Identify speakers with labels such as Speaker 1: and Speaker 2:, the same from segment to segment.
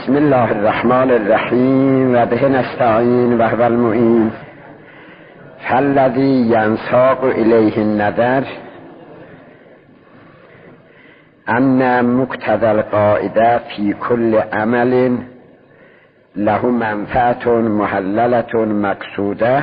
Speaker 1: بسم الله الرحمن الرحیم و به نستعین و هو المعین. فالذی ینساق الیه النظر ان مقتضی القاعده فی کل عمل له منفعة محللة مقصوده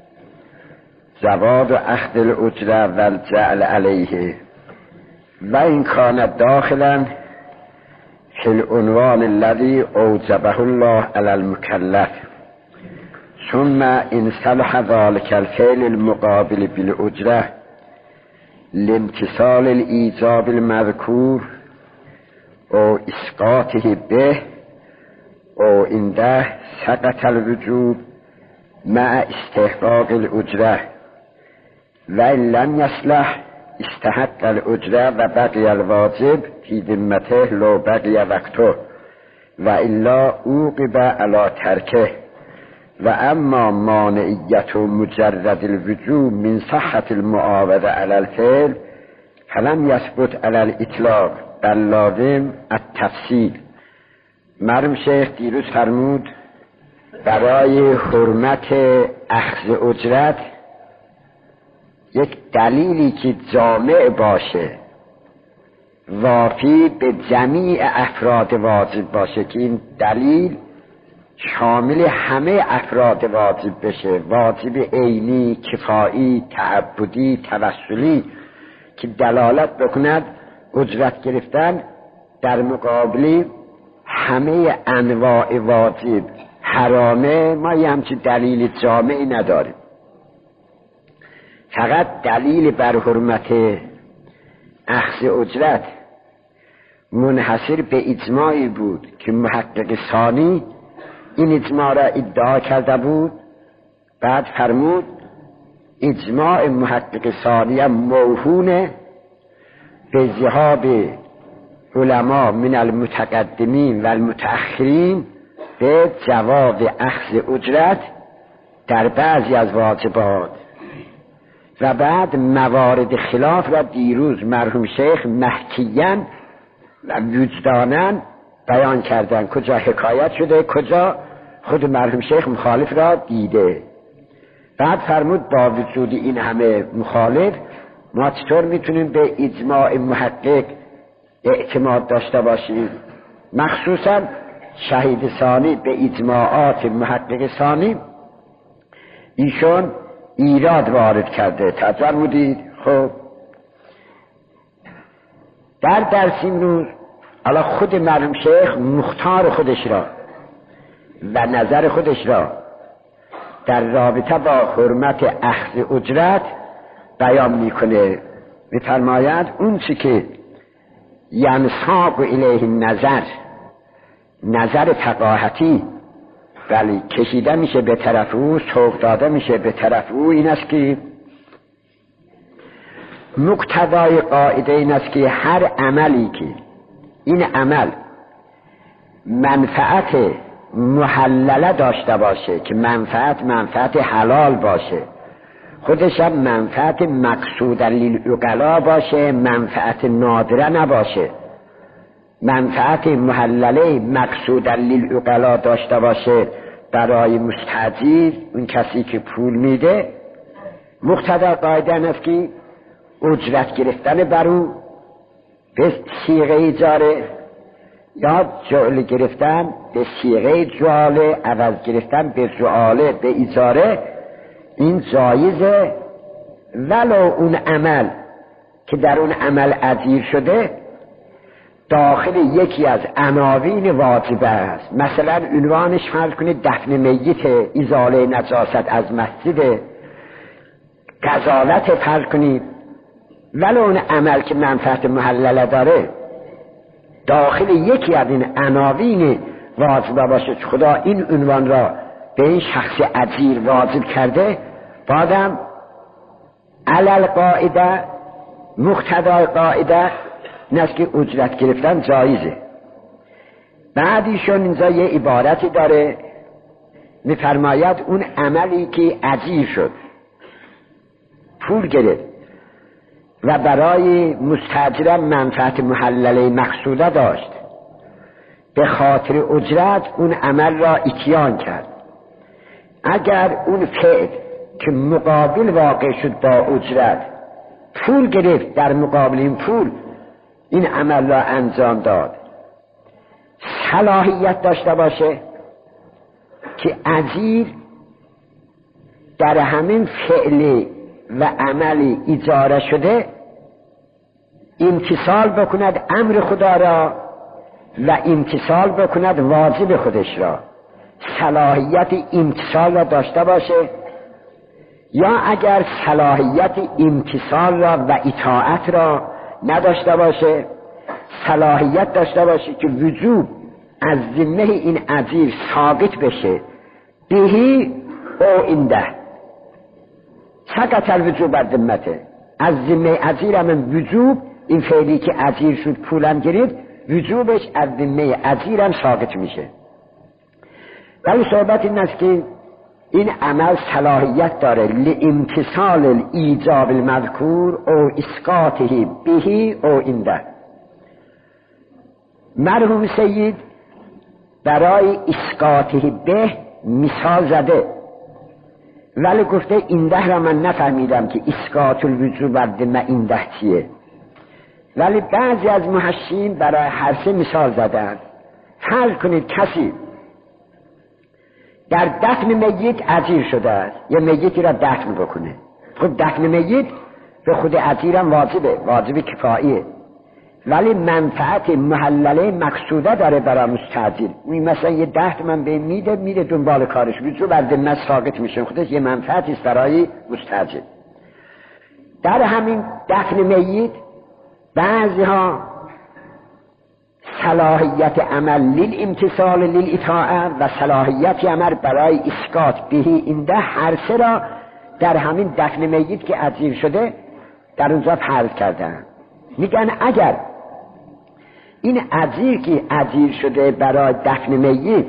Speaker 1: زواد اخذ الاجره و الجعل علیه و این کان داخلا فی العنوان الذی اوجبه الله علی المکلف ثم ان صلح ذلك الفعل المقابل بالاجره لامتثال الایجاب المذکور او اسقاطه به او عنده سقط الوجوب مع استحقاق الاجره و ان لم يصلح استحق الاجره و بقی الواجب فی ذمته لو بقی وقته و الا عوقب علی ترکه و اما مانعیت مجرد الوجوب من صحة المعاوضه علی الفعل فلم یثبت علی الاطلاق بل لازم التفصیل. مرحوم شیخ دیروز فرمود برای حرمت اخذ اجرت یک دلیلی که جامع باشه وافی به جمیع افراد واجب باشه که این دلیل شامل همه افراد واجب بشه، واجب عینی، کفایی، تعبدی، توسلی، که دلالت بکند اجرت گرفتن در مقابل همه انواع واجب حرامه. ما یه همچین دلیل جامعی نداریم، فقط دلیل بر حرمت اخذ اجرت منحصر به اجماعی بود که محقق ثانی این اجماع را ادعا کرده بود. بعد فرمود اجماع محقق ثانی موهونه به ذهاب علما من المتقدمین و المتأخرین به جواز اخذ اجرت در بعضی از واجبات و بعد موارد خلاف را دیروز مرحوم شیخ محکیاً و وجداناً بیان کردن، کجا حکایت شده، کجا خود مرحوم شیخ مخالف را دیده. بعد فرمود با وجود این همه مخالف ما چطور میتونیم به اجماع محقق اعتماد داشته باشیم؟ مخصوصاً شهید ثانی به اجماعات محقق ثانی ایشون ایراد وارد کرده. توجه بودید؟ خب در درس امروز حالا خود مرحوم شیخ مختار خودش را و نظر خودش را در رابطه با حرمت اخذ اجرت بیان میکنه. میفرماید اون چی که ینساق الیه نظر فقاهتی ولی کشیده میشه به طرف او، سوق داده میشه به طرف او، این است که مقتضای قاعده این است که هر عملی که این عمل منفعت محلله داشته باشه، که منفعت حلال باشه، خودش هم منفعت مقصود للعقلا باشه، منفعت نادره نباشه، منفعت محلله مقصود للعقلا داشته باشه برای مستاجر، اون کسی که پول میده، مقتضای قاعده این است که اجرت گرفتن بر او به صیغه اجاره یا جعل گرفتن به صیغه جعاله، عوض گرفتن به جعاله به اجاره، این جایزه ولو اون عمل که در اون عمل اجیر شده داخل یکی از عناوین واجبه است. مثلا عنوانش فرض کنید دفن میت، ازاله نجاست از مسجد، غسالت فرض کنید، ولو اون عمل که منفعت محلله داره داخل یکی از این عناوین واجبه باشه، خدا این عنوان را به این شخص اجیر واجب کرده، بعدم علل قاعده مقتضای قاعده نست که اجرت گرفتن جایزه. بعدیشون اینجا یه عبارتی داره میفرماید اون عملی که اجیر شد، پول گرفت و برای مستاجر منفعت محلله مقصوده داشت، به خاطر اجرت اون عمل را اتیان کرد. اگر اون فعل که مقابل واقع شد با اجرت پول گرفت، در مقابل این پول این عمل را انجام داد، صلاحیت داشته باشه که اجیر در همین فعل و عمل اجاره شده امتثال بکند امر خدا را و امتثال بکند واجب خودش را، صلاحیت امتثال را داشته باشه، یا اگر صلاحیت امتثال را و اطاعت را نداشته باشه، صلاحیت داشته باشه که وجوب از ذمه این اجیر ثابت بشه، بهی او اینده سقط الوجوب بر ذمته، از ذمه اجیر هم وجوب، این فعلی که اجیر شد پولم گرفت وجوبش از ذمه اجیر هم ثابت میشه. ولی صحبت این است که این عمل صلاحیت داره لامتثال الایجاب المذکور او اسقاطه بهی او اینده. مرحوم سید برای اسقاطه به مثال زده، ولی گفته اینده را من نفهمیدم که اسقاط الوجوب بر ذمه اینده چیه، ولی بعضی از محشین برای هر سه مثال زدن. فرض کنید کسی در دفن میت اجیر شده است، یه میتی را دفن بکنه، خب دفن میت به خود اجیرم واجبه، واجب کفاییه، ولی منفعت محلله مقصوده داره برای مستاجر. مثلا یه 10 تومن به میده دنبال کارش، وجوب بر ذمه ساقط میشه، خودش یه منفعتی است برای مستاجر. در همین دفن میت بعضی ها صلاحیت عمل للامتثال للاطاعه و صلاحیت عمل برای اسقاط بهی اینده، هر سه را در همین دفن میت که اجیر شده در اونجا فرض کردن. میگن اگر این اجیر که اجیر شده برای دفن میت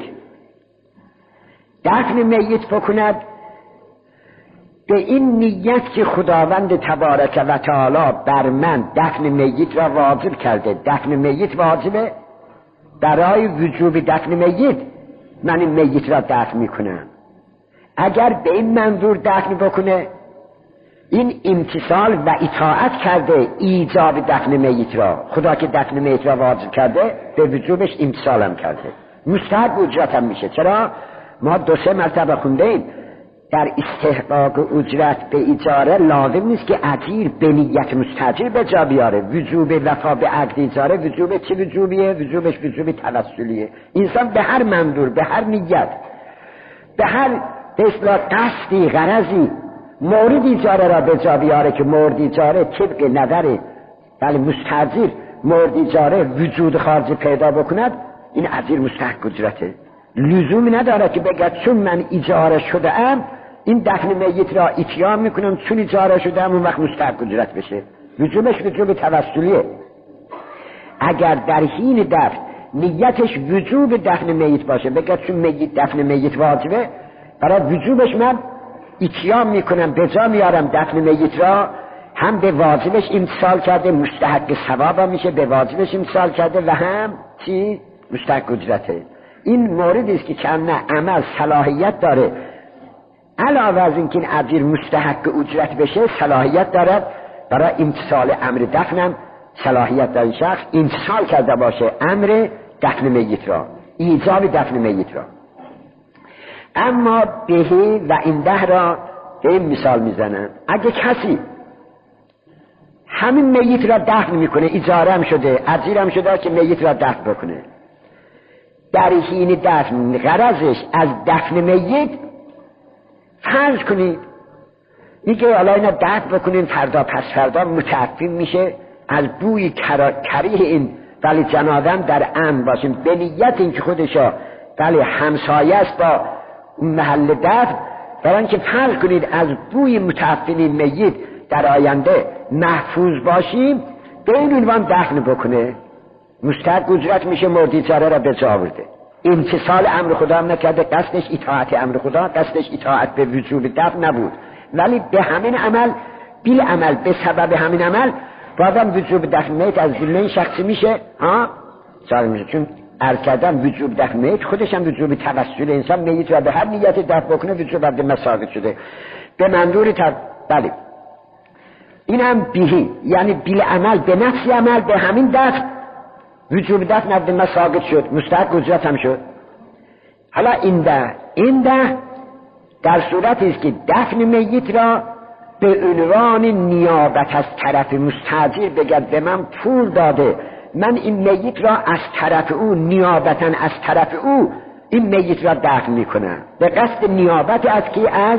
Speaker 1: دفن میت بکند به این نیت که خداوند تبارک و تعالی بر من دفن میت را واجب کرده، دفن میت واجبه، برای وجوب دفن میت من این میت را دفن میکنم، اگر به این منظور دفن بکنه این امتثال و اطاعت کرده ایجاب دفن میت را، خدا که دفن میت را واجب کرده به وجوبش امتثالم کرده، مستحق اجرت هم میشه. چرا؟ ما 2-3 مرتبه خوندیم در استحقاق اجرت به اجاره لازم نیست که اجیر به نیت مستاجر به جا بیاره. وجوب وفا به عقد اجاره وجوب چه وجوبیه؟ وجوبش وجوب توسلیه. انسان به هر منظور، به هر نیت، به هر به اصطلاح قصدی، غرضی مورد اجاره را به جا بیاره که مورد اجاره طبق نظر ولی مستاجر مورد اجاره وجود خارجی پیدا بکند، این اجیر مستحق اجرته. لزومی نداره که بگه چون من اجاره شده ام این دفن میت را اتیام میکنم، چون اجاره شده ام اون وقت مستحق اجرت بشه. وجوبش وجوب توسلیه. اگر در حین دفن نیتش وجوب دفن میت باشه، بگه چون میت دفن میت واجبه، برای وجوبش من اتیام میکنم، به جا میارم دفن میت را، هم به واجبش امتثال کرده مستحق ثواب میشه، به واجبش امتثال کرده و هم چی؟ مستحق اجرته. این موردی است که چند عمل صلاحیت داره، علاوه از اینکه این اجیر مستحق اجرت بشه صلاحیت دارد برای امتثال امر دفنم، صلاحیت داره شخص امتثال کرده باشه امر دفن میت را، ایجاب دفن میت را. اما بهی و اینده را به این مثال میزنن، اگه کسی همین میت را دفن میکنه، اجاره هم شده، اجیر هم شده که میت را دفن بکنه، در حین دفن غرضش از دفن میت، فرض کنید میگه حالا اینا دفن بکنین فردا پس فردا متعفن میشه از بوی کریه این، ولی جنازه در امن باشیم به نیت اینکه خودشا ولی همسایه است با محل دفن، برای اینکه فرض کنید از بوی متعفن میت در آینده محفوظ باشیم به این عنوان دفن بکنه، مستحق اجرت میشه، مورد اجاره را به جا آورده. امتثال امر خدا هم نکرده، قصدش اطاعت امر خدا، قصدش اطاعت به وجوب دفن نبود، ولی به همین عمل بیل عمل به سبب همین عمل بازم وجوب دفن میت از ذمه شخصی میشه، صادر میشه، چون عرض کردم وجوب دفع میت خودش هم وجوب توسل انسان میت را به هر نیت دفع بکنه وجوب عبد ثابت شده به منظور بله این هم بیهی یعنی بیل عمل به نفس عمل به همین دفع وجوب دفع عبد ثابت شد مستحق اجرت هم شد. حالا این ده در صورتی است که دفن میت را به عنوان نیابت از طرف مستاجر بگد به من پول داده من این میت را از طرف او نیابتا از طرف او این میت را دفن میکنم به قصد نیابت از کی از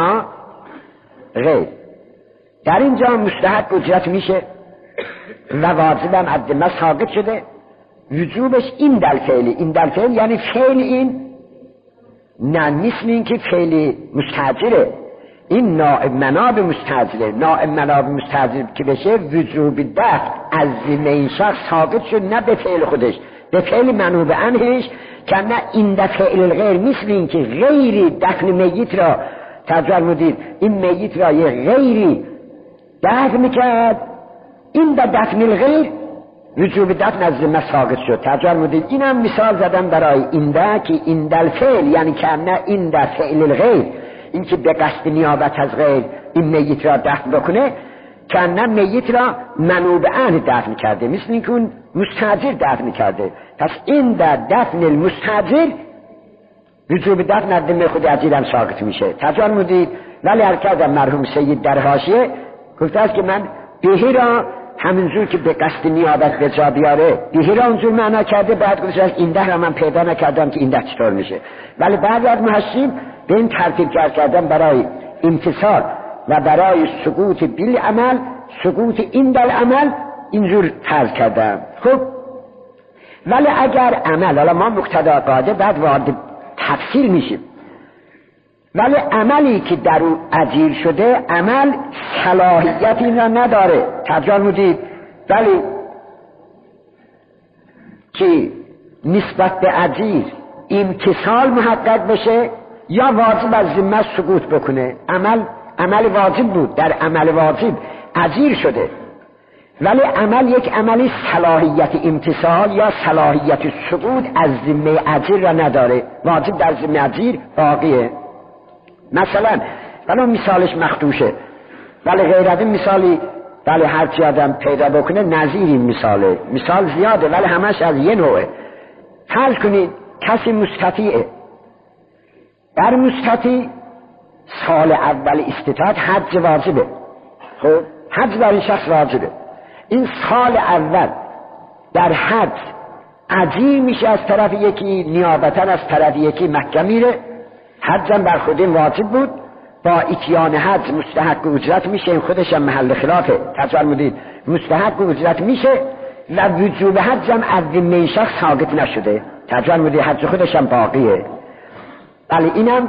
Speaker 1: غیر. در اینجا مستحق اجرت میشه و واجبم عد ثابت شده وجوبش این در فعل یعنی فعل این نه مثل این که فعل مستاجره این نائب مناب مستاجره نائب مناب مستاجر که بشه وجوب دفع از این شخص ثابت شد نه به فعل خودش به فعل منوب عنهش که نه این در فعل الغیر مثل این که غیری دفن میت را ترجمه مدید این میت را یه غیری دفن میکرد این در دفن الغیر وجوب دفن از ذمه ساقط شد. ترجمه مدید اینم مثال زدم برای این ده که این در فعل یعنی که نه این در فعل الغیر این که به قصد نیابت از غیر این میت را دفن بکنه که نه میت را منوب عنه دفن کرده مثل این که اون مستاجر دفن کرده. پس این در دفن المستاجر وجوب دفن از ذمه خود اجیرم ساقط میشه. ترجمه مدید ولی حرکت مرحوم سید در حاشیه گفته است که من بهی را همینجور که به قصد نیابت به جا بیاره بهی را اونجور معنا کرده بعد گفته این ده را من پیدا نکردم که این ده چطور میشه ولی بعد از محشیم به این ترتیب کردم برای امتصال و برای سقوط بیل عمل سقوط این در عمل اینجور فرض کردم. خب ولی اگر عمل حالا ما مقتضا قاعده بعد وارد تفصیل میشیم ولی عملی که در اون اجیر شده عمل صلاحیت این را نداره ترجمه مدید ولی که نسبت به اجیر امتصال محقق بشه یا واجب از ذمه سقوط بکنه عمل واجب بود در عمل واجب اجیر شده ولی عمل یک عملی صلاحیت امتصال یا صلاحیت سقوط از ذمه اجیر را نداره واجب در ذمه اجیر باقیه. مثلا ولی مثالش مخدوشه ولی غیر از این مثالی ولی هرچی آدم پیدا بکنه نظیر این مثال زیاده ولی همش از یه نوعه. فرض کنید کسی مستطیعه در مستطیع سال اول استطاعت حج واجبه خب حج بر این شخص واجبه این سال اول در حج اجیر میشه از طرف یکی نیابتا از طرف یکی مکه میره حجم بر خودم واجب بود با اتیان حج مستحق اجرت میشه این خودش هم محل خلافه ترجمه مدید مستحق اجرت میشه و وجوب حجم از ذمه شخص ثابت نشده ترجمه مدید حج خودش هم باقیه ولی اینم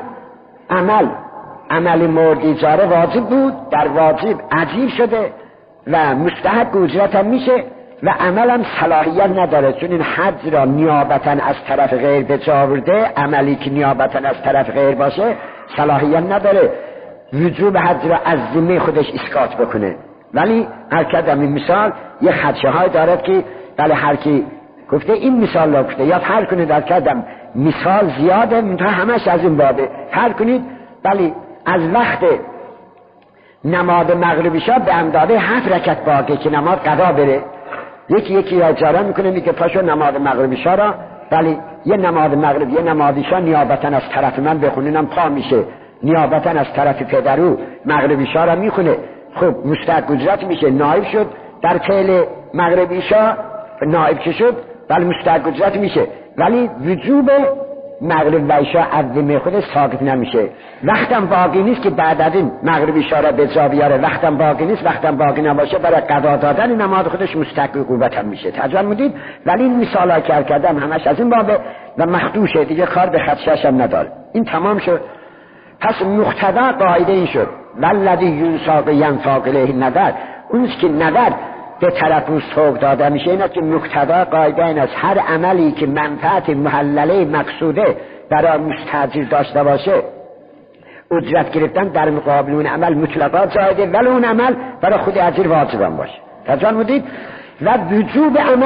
Speaker 1: عمل مورد اجاره واجب بود در واجب اجیر شده و مستحق اجرت هم میشه و عملم صلاحیت نداره چون این حج را نیابتا از طرف غیر به جا آورده عملی که نیابتا از طرف غیر باشه صلاحیت نداره وجوب حج را از ذمه خودش اسقاط بکنه. ولی هر کدام این مثال یه خدشه های دارد که ولی هر کی گفته این مثال را گفته یا هر کنید در کدام مثال زیاده منتها همش از این بابه هر کنید ولی از وقت نماز مغربی شب به اندازه 7 رکعت باقی که نماز قضا بره یکی را اجاره میکنه میگه پاشو نماز مغربی شا را ولی یه نماز مغرب یه نمازی شا نیابتا از طرف من بخونینم پا میشه نیابتا از طرف پدرو مغربی شا را میخونه خب مستحق اجرت میشه نائب شد در فعل مغربی شا نائب که شد ولی مستحق اجرت میشه ولی وجوب مغرب و عشاء از ذمه خودش ساقط نمیشه وقتم باقی نیست که بعد از این مغرب عشاء را به جا بیاره وقتم باقی نیست وقتم باقی نباشه برای قضا دادن نماز خودش مستحق عقوبت هم میشه ترجمه مدید ولی این مثالا کردم همش از این بابه و مخدوشه دیگه کار به خدشش هم نداره این تمام شد. پس مقتضا قاعده این شد والذی ینساق ینفاق الیه نظر اون که نظر به طرف اون سوق داده میشه اینا که مقتضا قاعده این از هر عملی که منفعت محلله مقصوده برای مستاجر داشته باشه اجرت گرفتن در مقابل اون عمل مطلقا جایده ولی اون عمل برای خود اجر واجب هم باشه ترجمه مدید و وجوب عمل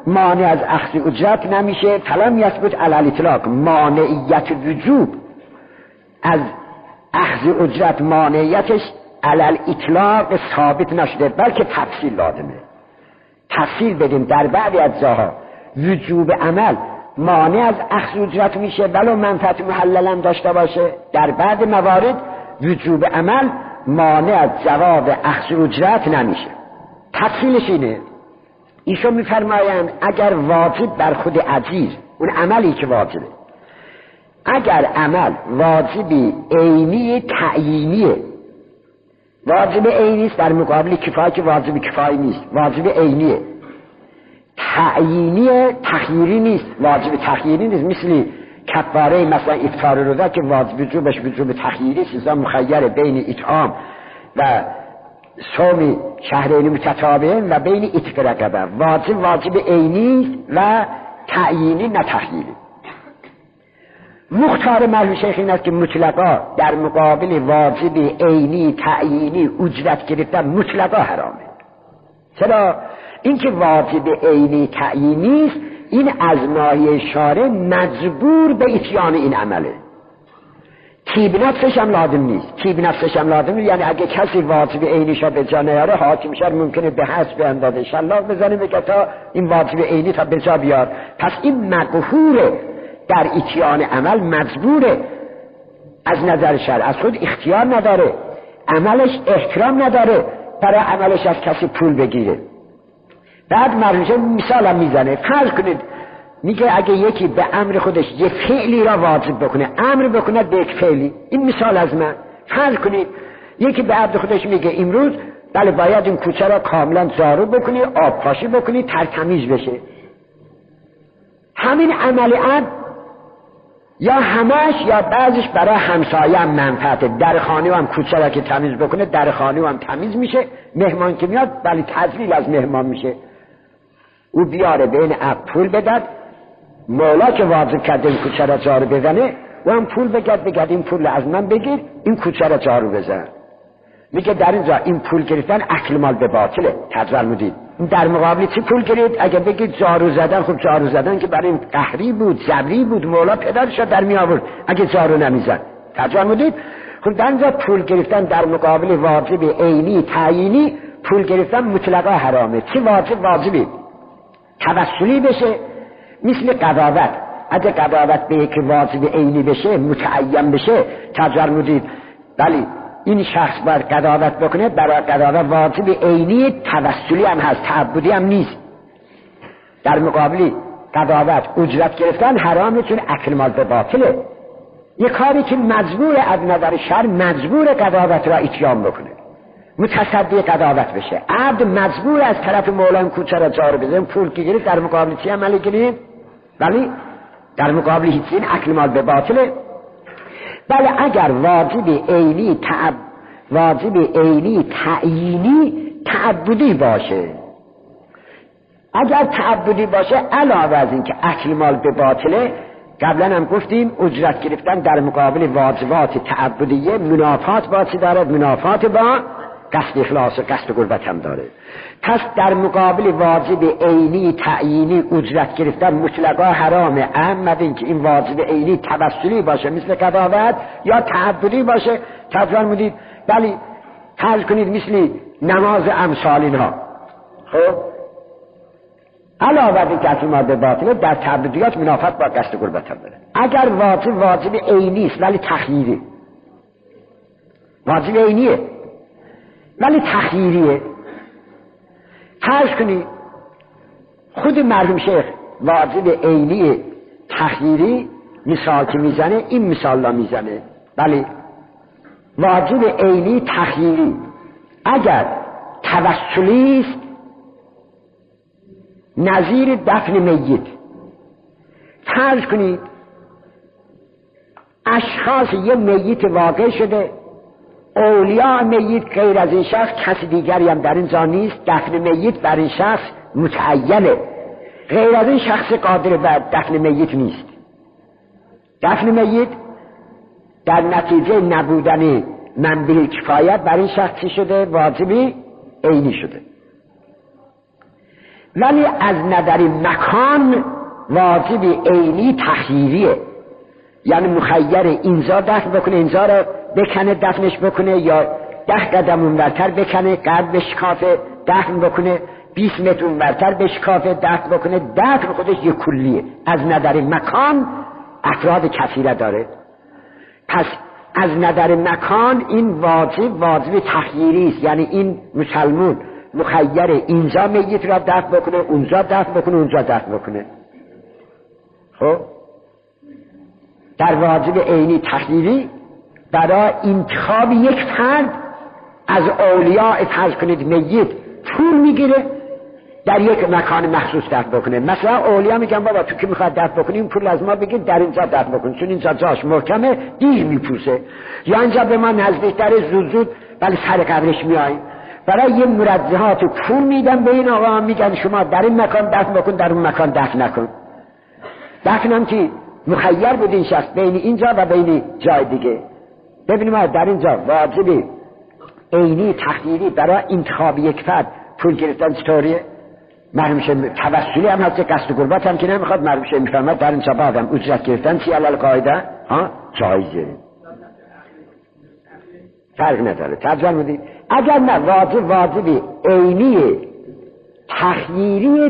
Speaker 1: مانع از اخذ اجرت نمیشه. فلم یثبت علی الاطلاق مانعیت وجوب از اخذ اجرت، مانعیتش علی الاطلاق ثابت نشده، بلکه تفصیل لازمه. تفصیل بدیم در بعضی اجزاها وجوب عمل مانع از اخذ اجرت میشه ولو منفعت محللا داشته باشه، در بعض موارد وجوب عمل مانع از جواب اخذ اجرت نمیشه. تفصیلش اینه، ایشون میفرمایند اگر واجب بر خود اجیر، اون عملی که واجبه، اگر عمل واجبی عینی تعیینیه، واجب عینی است در مقابل کفایه که واجب کفایه نیست، واجب عینیه، تعیینیه تخییری نیست، واجب تخییری نیست، مثل کفاره مثلا افطار روزه که واجب وجوبش وجوب تخییری است، مخیر بین اطعام و صوم شهرین متتابعین و بین عتق رقبه. واجب عینی و تعیینی نه تخییری. مختار مرحوم شیخ این است که مطلقا در مقابل واجب عینی تعیینی اجرت گرفتن مطلقا حرامه. چرا؟ اینکه واجب عینی تعیینی است، این از ناحیه شارع مجبور به اتیان این عمله. تیب نفسش هم لازم نیست. تیب نفسش هم لازم نیست، یعنی اگه کسی واجب عینیشا به جا نیاره، حاکم شهر ممکنه به حسب اندازه شلاق بزنه بگه تا این واجب عینی تا به جا بیار. پس این مقهوره در اتیان عمل، مجبوره از نظر شرع، از خود اختیار نداره، عملش احترام نداره برای عملش از کسی پول بگیره. بعد مرجع مثال هم میزنه، فرض کنید میگه اگه یکی به امر خودش یه فعلی را واجب بکنه، امر بکنه به یک فعلی، این مثال از من. فرض کنید یکی به عبد خودش میگه امروز بله باید این کوچه را کاملا جارو بکنی، آب پاشی بکنی، ترتمیز بشه. همین عمل عبد یا همش یا بعضش برای همسایه هم منفعته، در خانه هم کوچه را که تمیز بکنه در خانه هم تمیز میشه، مهمان که میاد بله تذلیل از مهمان میشه، او بیاره بین عبد پول بدد، مولا که واجب کرده این کوچه را جارو بزنه و هم پول بگد این پول از من بگیر، این کوچه را جارو بزن. میگه در اینجا این پول گرفتن اکل مال به باطله. تجربه مدید در مقابل چی پول گرفت؟ اگه بگید جارو زدن، خب جارو زدن که برای قهری بود، جبری بود، مولا پدرش در می آورد اگه جارو نمیزد. تجربه مدید خب در اینجا پول گرفتن در مقابل واجب عینی تعیینی، پول گرفتن مطلقا حرامه. چی واجب؟ واجبی توسلی بشه، مثل قضاوت. اگه قضاوت به یک واجب عینی بشه، متعین بشه، تجرمودید بلی این شخص باید قضاوت بکنه، برای قضاوت واجب عینی توسلی هم هست، تعبدی هم نیست. در مقابل قضاوت اجرت گرفتن حرامه، چون اکل مال به باطله. یه کاری که مجبور از نظر شرع مجبور قضاوت را اتیان بکنه، متصدی قضاوت بشه. عبد مجبور از طرف مولان کوچه را جارو بزنه، پول که گرفت در مقابل چی عملی گرفت؟ بله در مقابل هیچ، این اکل مال به باطله. بله اگر واجب عینی تعیینی تعبدی باشه، اگر تعبدی باشه علاوه از این که اکل مال به باطله، قبلا هم گفتیم اجرت گرفتن در مقابل واجبات تعبدیه منافات با چی داره؟ منافات با قصد اخلاص و قصد قربت هم داره. پس در مقابل واجب عینی تعیینی اجرت گرفتن مطلقا حرامه، اما اینکه این واجب عینی توسلی باشه مثل قضاوت یا تعبدی باشه. تجربه مدید بلی فرض کنید مثل نماز امثال اینها، خب علاوه بر اینکه اصل ماده باطله در تعبدیات منافات با قصد قربت هم داره. اگر واجب عینی است ولی تخییری، واجب عینیه ولی تخییریه. فرض کنی خود مرحوم شیخ واجب عینی تخییری مثال که میزنه، این مثال را میزنه. بله واجب عینی تخییری اگر توسلی است، نظیر دفن میت. فرض کنید اشخاص یه میت واقع شده، اولیاء میت غیر از این شخص کسی دیگری هم در اینجا نیست، دفن میت بر این شخص متعینه، غیر از این شخص قادر بر دفن میت نیست. دفن میت در نتیجه نبودن منبع کفایت بر این شخصی شده، واجبی عینی شده. ولی از نظر مکان واجب عینی تخییریه، یعنی مخیر اینجا دفن بکنه، اینجا رو بکنه دفنش بکنه، یا 10 قدم اونورتر بکنه قد بشکافه دفن بکنه، 20 متر اونورتر بشکافه دفن بکنه. دفن خودش یک کلیه، از نظر مکان افراد کثیره داره. پس از نظر مکان این واجب تخییری است، یعنی این مسلمون مخیر اینجا میت را دفن بکنه، اونجا دفن بکنه، اونجا دفن بکنه. خب در واجب عینی تخییری برای انتخاب یک فرد از اولیاء فرض کنید میت پول میگیره در یک مکان مخصوص دفن بکنه. مثلا اولیاء میگن بابا تو که میخواد دفن بکنی این پول از ما بگیر در اینجا دفن بکن، چون اینجا جاش محکمه دیر میپوسه، یا اینجا به ما نزدیکتر زود ولی سر قبرش میاییم. برای یه مرجحات پول میدن به این آقا، میگن شما در این مکان دفن بکن، در اون مکان دفن نکن. دفنم که مخیر بود این شخص بین اینجا و بین جای دیگه. ببینیم ما در اینجا واجب عینی تخییری برای انتخاب یک فرد پول گرفتن چطوریه؟ معلوم شه توسلی هم هست، قصد و قربت هم که نمیخواد معلوم شه میفهمد در اینجا بعدم اجرت گرفتن چی علال قاعده جایزه، فرق نداره. ترجمه مدید اگر نه واجب عینی تخییری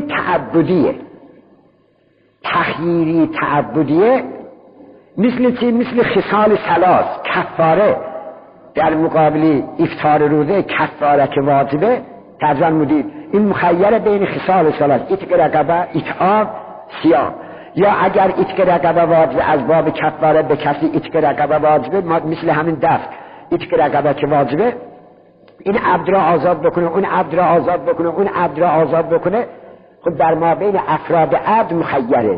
Speaker 1: تعبدیه مثل چی؟ مثل خصال ثلاث کفاره در مقابل افطار روزه، کفاره که واجبه. ترجمه مدید این مخیر بین خصال ثلاث، اتق رقبه، اطعام، صیام. یا اگر اتق رقبه واجبه از باب کفاره به کسی اتق رقبه واجبه، مثل همین دفع اتق رقبه که واجبه، این عبد را آزاد بکنه، اون عبد را آزاد بکنه، اون عبد را آزاد بکنه. خب در ما بین افراد عبد مخیره.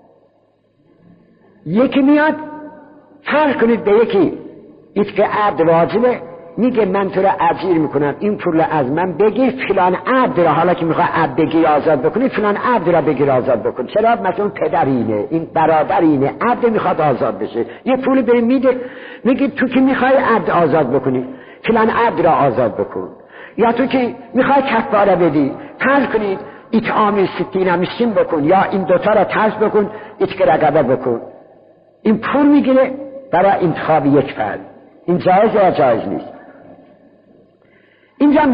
Speaker 1: یکی میاد فرض کنید به یکی اتق عبد واجبه، میگه من تو را اجیر میکنم، این پول از من بگیر، فلان عبد را، حالا که میخواه عبد بگیر آزاد بکنی، فلان عبد را بگیر آزاد بکن. چرا؟ مثلا پدر اینه، این برادر اینه، عبد میخواد آزاد بشه، یه پول بریم میده، میگه تو که میخوای عبد آزاد بکنی فلان عبد را آزاد بکن. یا تو که میخوای کفاره بدی فرض کنید اطعام 60 مسکین بکن، یا این دوتا را ترس بکن، اتق رقبه بکن. این پول میگیره برای انتخاب یک فرد. این جایز یا جایز نیست؟ اینجا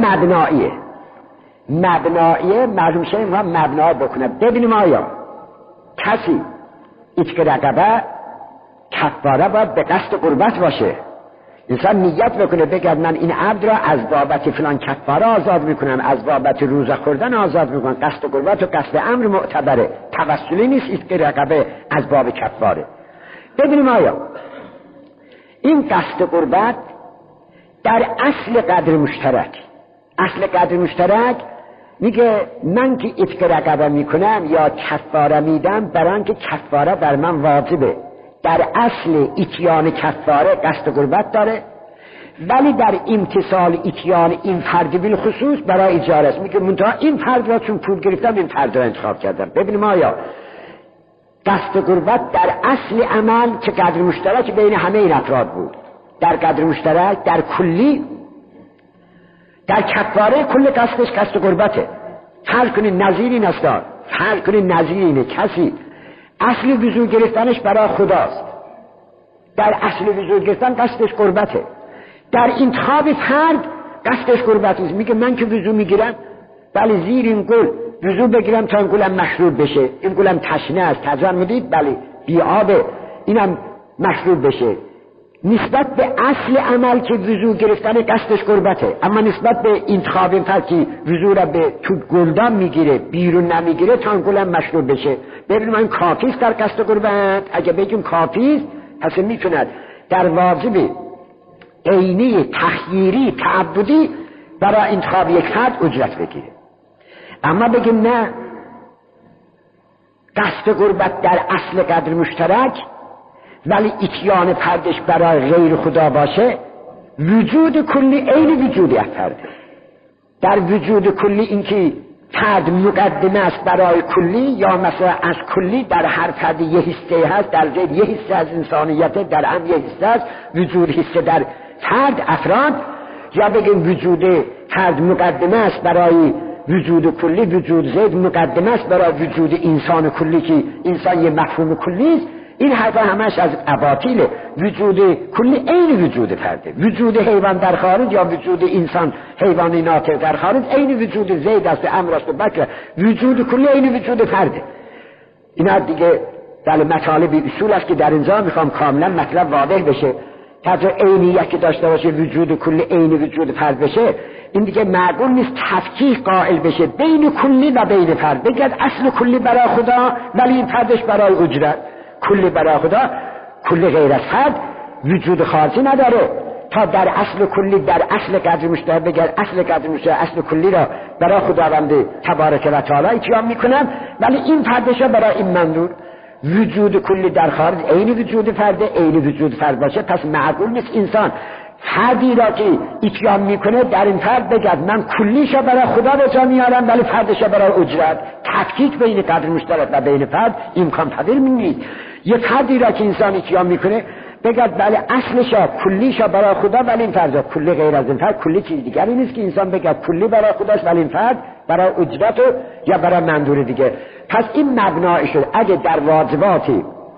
Speaker 1: مبناییه معلوم شه اینها مبنا بکنه. ببینیم آیا کسی اتق رقبه کفاره باید به قصد قربت باشه. انسان نیت بکنه بگه من این عبد را از بابت فلان کفاره آزاد میکنم، از بابت روزه خوردن آزاد میکنم. قصد قربت و قصد امر معتبره، توسلی نیست اتق رقبه از باب کفاره. ببینیم آیا این قصد قربت در اصل قدر مشترک میگه من که اتق رقبه میکنم یا کفاره میدم برای اینکه کفاره بر من واجبه. در اصل اتیان کفاره قصد قربت داره، ولی در امتثال اتیان این فرد بالخصوص برای اجاره است. میگه منتها این فرد را چون پول گرفتم این فرد را انتخاب کردم. ببینیم آیا قصد قربت در اصل عمل که قدر مشترک بین همه این افراد بود، در قدر مشترک در کلی، در کفاره کل قصدش قصد قربته. فرض کنید نظیری نستار، فرض کنید نظیر اینه کسی اصل وضو گرفتنش برای خداست، در اصل وضو گرفتن قصدش قربته، در انتخاب فرد قصدش قربت نیست. میگه من که وضو میگیرم بله زیر این گل وضو بگیرم تا این گلم مشروب بشه، این گلم تشنه است، تجربه میدید بله بی آبه، اینم مشروب بشه. نسبت به اصل عمل که وضو گرفتن قصدش قربته، اما نسبت به انتخاب فرد که وضو را به تو گلدان میگیره بیرون نمیگیره تا این گلم مشروب بشه. ببینیم این کافیست در قصد قربت؟ اگه بگیم کافیست پس میتوند در واجب عینی تخییری تعبدی برای انتخاب یک فرد اجرت بگیره. اما بگیم نه، قصد قربت در اصل قدر مشترک ولی اتیان فردش برای غیر خدا باشه، وجود کلی عین وجود فرده. در وجود کلی اینکه فرد مقدمه است برای کلی، یا مثلا از کلی در هر فرد یه حصه هست، در زید یه حصه از انسانیت، در هم یه حصه است وجود حصه در فرد افراد. یا بگیم وجود فرد مقدمه است برای وجود کلی، وجود زید مقدمه است برای وجود انسان کلی که انسان یه مفهوم کلی است. این حرفا همش از اباطیله. وجود کلی عین وجود فرده. وجود حیوان در خارج یا وجود انسان حیوانی ناطق در خارج عین وجود زید است، امر است و بکر. وجود کلی عین وجود فرده. اینا دیگه در مطالب اصول است که در اینجا میخوام کاملا مطلب واضح بشه. تا عینیت که داشته باشه وجود کلی عین وجود فرد بشه، این دیگه معقول نیست تفکیک قائل بشه بین کلی و بین فرد. بگید اصل کلی برای خدا ولی این فردش برای اجرت. کلی برای خدا، کلی غیر از فرد وجود خارجی نداره. تا در اصل کلی، در اصل قدر مشترک بگید اصل قدر مشترک اصل کلی را برای خداوند تبارک و تعالی اتیان میکنن، ولی این فردش برای این منظور. وجود کلی در خارج عین وجود فرد، عین وجود فرد باشه، پس معقول نیست انسان فردی را که اتیان میکنه در این فرد بگد من کلیشا برای خدا به جا میارم ولی فردشا برای اجرت. تفکیک بین قدر مشترک و بین فرد امکان پذیر نیست. یه فردی را که انسان اتیان میکنه بگد بله اصلشا کلیشا برای خدا ولی این فرد کلی غیر از این فرد کلی چیز دیگری نیست که انسان بگد کلی برای خداست ولی این فرد برای اجرت یا برای منظور دیگه. پس این مبنای شد. اگه در واجبات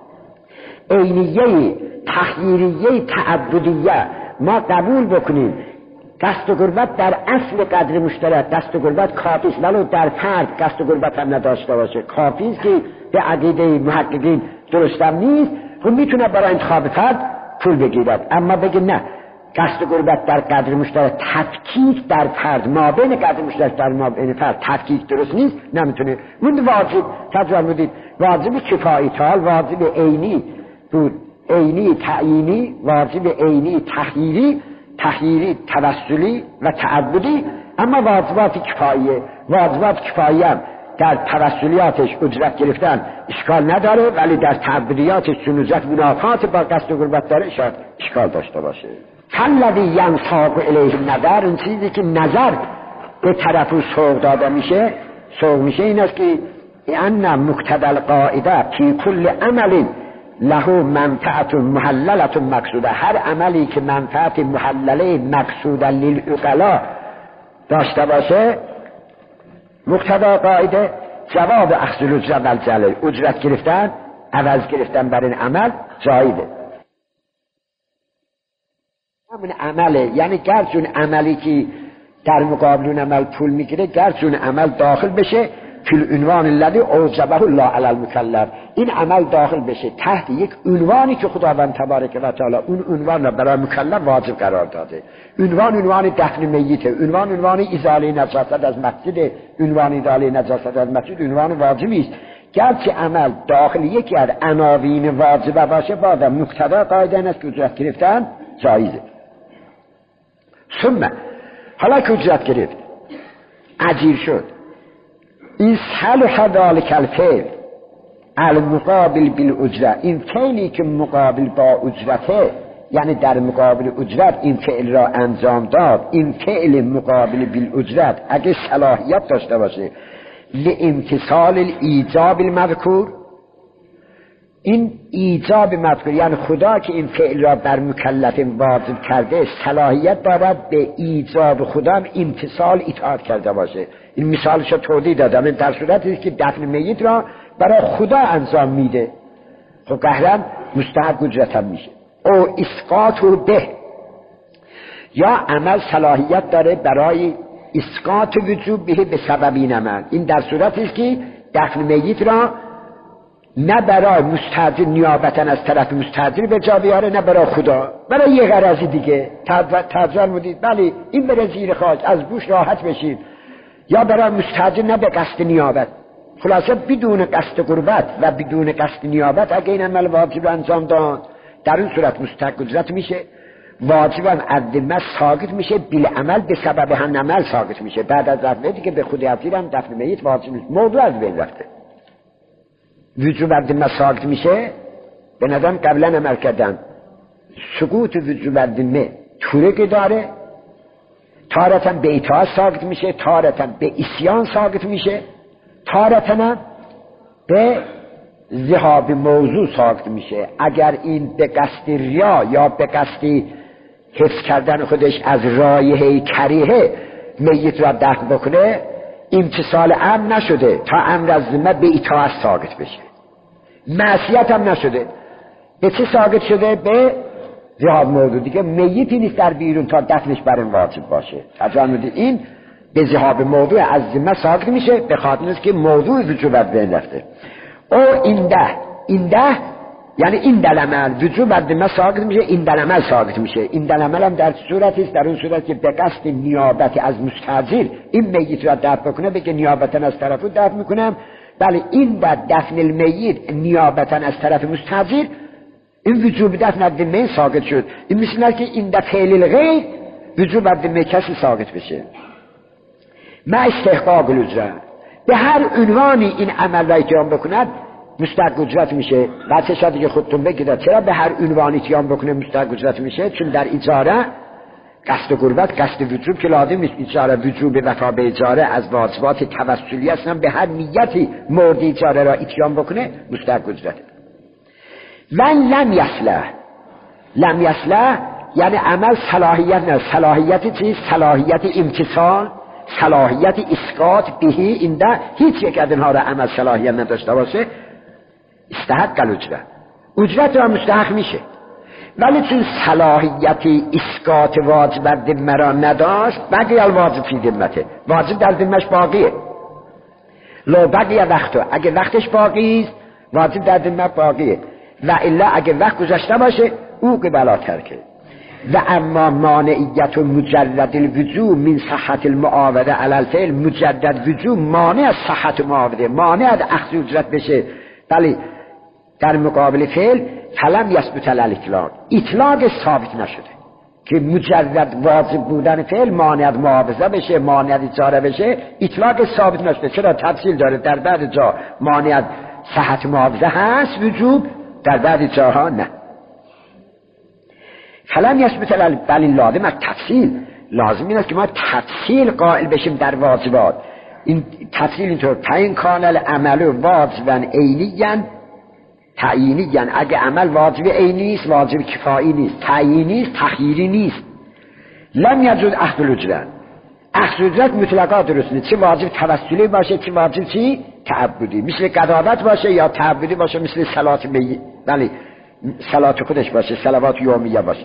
Speaker 1: عینیه تخییریه تعبدیه ما قبول بکنیم قصد و قربت در اصل قدر مشترک قصد و قربت کافی است، ولو در فرد قصد و قربت هم نداشته باشه کافی است که به عقیده محققین درستم نیست، خب میتونه برای انتخاب فرد پول بگیرد. اما بگه نه قصد و قربت در قدر مشترک تفکیک در فرد ما بین قدر مشترک در ما بین فرد تفکیک درست نیست، نمیتونه. من واجب تجربه بودید واجب کفایی تال، واجب عینی بود، عینی تعیینی، واجب عینی تخییری، تخییری توسلی و تعبدی. اما واجبات کفاییه، واجبات کفایی هم در توسلیاتش اجرت گرفتن اشکال نداره، ولی در تعبدیاتش چون اجرت منافات با قصد و قربت داره شاید اشکال داشته باشه. فالذی ینساق الیه النظر، این چیزی که نظر به طرف او سوق داده میشه، سوق میشه این است که ان مقتضی القاعده فی کل عمل له منفعت محللت مقصوده، هر عملی که منفعت محلله مقصوده للعقلا داشته باشه، مقتضی قاعده جواب اخذ الاجرت والجلل، اجرت گرفتن عوض گرفتن بر این عمل جایزه. همین عمله، یعنی گرچون عملی که در مقابل اون عمل پول میگیره گرچون عمل داخل بشه فی العنوان الذی اوجبه الله علی المکلف، این عمل داخل بشه تحت یک عنوانی که خداوند تبارک و تعالی اون عنوان را برای مکلف واجب قرار داده. عنوان دفن میته، عنوان ازاله نجاست از مسجد، عنوان ازاله نجاست از مسجد عنوان واجبی است. گرچه عمل داخل یکی از عناوین واجبه باشه باز مقتضی قاعده است که اجرت گرفتن جایزه. ثم حالا که اجرت گرفت اجیر شد، این صلح ذلک الفعل المقابل بالاجره، این فعلی که مقابل با اجرته، یعنی در مقابل اجرت این فعل را انجام داد، این فعل مقابل بالاجرت اگه صلاحیت داشته باشه لامتثال الایجاب المذکور، این ایجاب مذکور یعنی خدا که این فعل را بر مکلف واجب کرده صلاحیت دارد به ایجاب خدا هم امتثال اطاعت کرده باشه. این مثالش رو توضیح دادم. این در صورتی که دفن میت را برای خدا انجام میده خب قهرن مستحق اجرت هم میشه. او اسقاط به، یا عمل صلاحیت داره برای اسقاط وجوب به سبب این عمل، این در صورتی که دفن میت را نه برای مستاجر نیابتا از طرف مستاجر به جا بیاره، نه برای خدا، برای یه غرضی دیگه تجربه بودید بله این بره زیر خاک از بوش راحت بشید، یا برای مستاجر نه به قصد نیابت. خلاصه بدون قصد قربت و بدون قصد نیابت اگه این عمل واجب انجام داد در این صورت مستحق اجرت میشه، واجب هم عدمه ساقط میشه، بالعمل به سبب هم عمل ساقط میشه. بعد از دفن دیگه به خود افزیر هم دفن میت واجب نیست، موضوع از بین رفته. وجوب عدمه ساقط میشه، به نظرم قبلا عمل کردن سقوط وجوب عدمه طوره داره، تارتاً به اطاعت ساقط میشه، تارتاً به عصیان ساقط میشه، تارتاً به ذهاب موضوع ساقط میشه. اگر این به قصد ریا یا به قصد حفظ کردن خودش از رایحه کریهه میت را دفن بکنه، امتصال امر نشده تا امر از ذمه به اطاعت ساقط بشه، معصیت هم نشده. به چه ساقط شده؟ به ذهاب موضوع. دیگه میتی نیست در بیرون تا دفنش بر این واجب باشه. فرمودید این به ذهاب موضوع از ذمه ساقط میشه به خاطر اینکه که موضوع وجوب از بین رفته. او اینده یعنی این دلمل وجوب از ذمه ساقط میشه، این دلمل ساقط میشه. این دلمل هم در صورتی است، در اون صورت که به قصد نیابت از مستحضر این میت را دفن بکنه، بگه نیابتا از طرفو دفن میکنم. بله این در دفن المیت نیابتا از طرف مستحضر این وجوب دفن از ذمه ساقط شد. این مثل که این در فعل الغیر وجوب از ذمه کسی ساقط بشه. ما استحقاق الاجره، به هر عنوانی این عمل را اتیام بکند مستحق اجرت میشه. بعد شاید دیگه خودتون بگید چرا به هر عنوانی اتیام بکنه مستحق اجرت میشه؟ چون در اجاره قصد قربت قصد وجوب که لازم نیست. اجاره وجوب وفا به اجاره از واجبات توسلی هستن، به هر نیتی مورد اجاره را اتیام بکنه مستحق اجرت. من لم یصلح یعنی عمل صلاحیت نه. صلاحیت چیز؟ صلاحیت امتصال، صلاحیت اسقاط بهی. این ده هیچ یک از اینها را عمل صلاحیت نداشته باشه استحق الاجره، اجرت را مستحق میشه. ولی چون صلاحیت اسقاط واجب بر ذمه را نداشت، بقی الواجب فی ذمته، واجب در ذمهش باقیه. لو بقی وقته، اگه وقتش باقی است واجب در ذمه باقیه، و الا اگه وقت گذشته باشه او قبلا ترکه. و اما مانعیت مجرد الوجوب من صحت المعاوده علی الفعل، مجرد وجوب مانع از صحت معاوده، مانع از اخذ اجرت بشه بله در مقابل فعل، فلم یثبت الاطلاق، اطلاق ثابت نشده که مجرد واجب بودن فعل مانع از معاوضه بشه، مانع از اجاره بشه، اطلاق ثابت نشده. چرا؟ تفصیل داره، در بعد جا مانع از صحت معاوضه هست وجوب، در بعد جاها نه. فلم یثبت بل لازم از تفصیل، لازم اینه که ما تفصیل قائل بشیم در واجبات. این تفصیل اینطور تعیین کان العمل واجبا عینیا تعیینیا، اگه عمل واجب عینی است واجب کفایی نیست، تعیینی است تخییری نیست. لم یجوز اخذ الاجره، اخذ اجرت مطلقا درست نیست، چه واجب توسلی باشه چه واجب چی تعبدی، مثل قضاوت باشه یا تعبدی باشه، مثل صلات بله صلات خودش باشه، صلوات یومیه باشه.